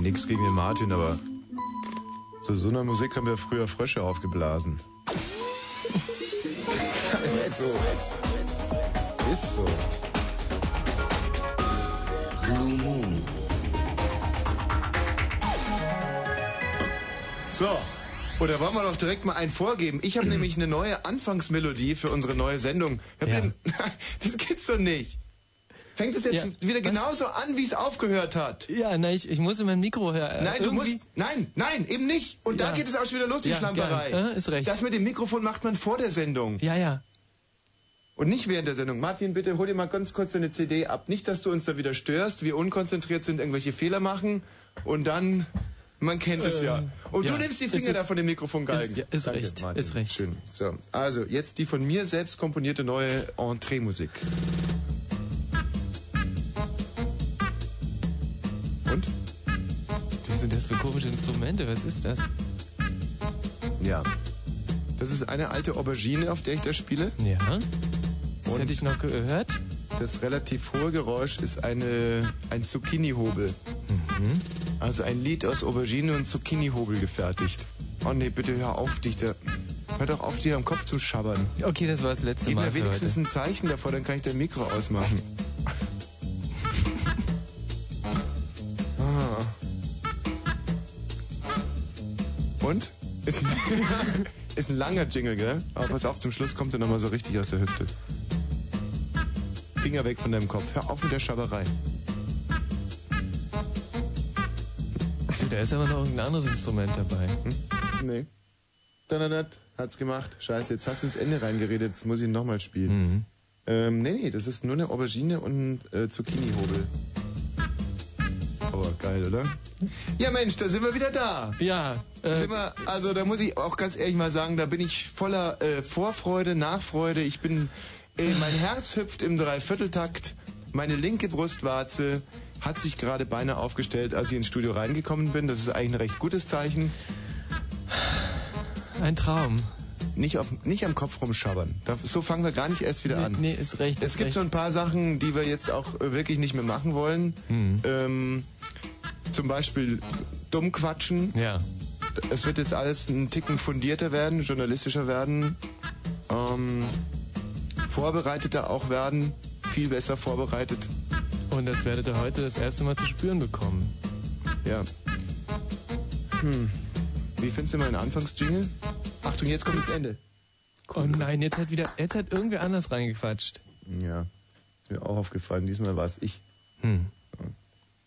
nichts gegen den Martin, aber zu so einer Musik haben wir früher Frösche aufgeblasen. Ist so. Ist so. Blue Moon. So. Oder wollen wir doch direkt mal einen vorgeben? Ich habe nämlich eine neue Anfangsmelodie für unsere neue Sendung. Das gibt's doch nicht. Fängt es jetzt wieder genauso an, wie es aufgehört hat? Ja, na, ich muss in mein Mikro hören. Nein, du musst... Nein, eben nicht. Und da geht es auch schon wieder los, die Schlamperei. Ist recht. Das mit dem Mikrofon macht man vor der Sendung. Ja. Und nicht während der Sendung. Martin, bitte hol dir mal ganz kurz deine CD ab. Nicht, dass du uns da wieder störst, wir unkonzentriert sind, irgendwelche Fehler machen und dann... Man kennt es ja. Und du nimmst die Finger da von dem Mikrofongeigen. Ist Danke, recht, Martin. ist recht. Schön. So, also jetzt die von mir selbst komponierte neue Entree-Musik. Und? Was sind das für komische Instrumente? Was ist das? Ja. Das ist eine alte Aubergine, auf der ich da spiele. Ja. Das hätte ich noch gehört. Das relativ hohe Geräusch ist ein Zucchini-Hobel. Also ein Lied aus Aubergine und Zucchini-Hobel gefertigt. Oh nee, bitte hör auf, hör doch auf, dir am Kopf zu schabbern. Okay, das war das letzte Mal. Gib mir wenigstens ein Zeichen davor, dann kann ich dein Mikro ausmachen. Und? Ist ein langer Jingle, gell? Aber pass auf, zum Schluss kommt er nochmal so richtig aus der Hüfte. Finger weg von deinem Kopf. Hör auf mit der Schabberei. Da ist aber noch irgendein anderes Instrument dabei. Nee. Hat's gemacht. Scheiße, jetzt hast du ins Ende reingeredet. Jetzt muss ich ihn nochmal spielen. Nee, das ist nur eine Aubergine und Zucchini-Hobel. Aber geil, oder? Ja Mensch, da sind wir wieder da. Ja. Also da muss ich auch ganz ehrlich mal sagen, da bin ich voller Vorfreude, Nachfreude. Ich bin, mein Herz hüpft im Dreivierteltakt. Meine linke Brustwarze hat sich gerade beinahe aufgestellt, als ich ins Studio reingekommen bin. Das ist eigentlich ein recht gutes Zeichen. Ein Traum. Nicht am Kopf rumschabbern. So fangen wir gar nicht erst wieder an. Nee, ist recht. Es gibt so ein paar Sachen, die wir jetzt auch wirklich nicht mehr machen wollen. Zum Beispiel dumm quatschen. Ja. Es wird jetzt alles ein Ticken fundierter werden, journalistischer werden, vorbereiteter auch werden, viel besser vorbereitet. Und das werdet ihr heute das erste Mal zu spüren bekommen. Ja. Wie findest du meinen Anfangsjingle? Achtung, jetzt kommt das Ende. Cool. Oh nein, jetzt hat irgendwer anders reingequatscht. Ja, ist mir auch aufgefallen. Diesmal war es ich.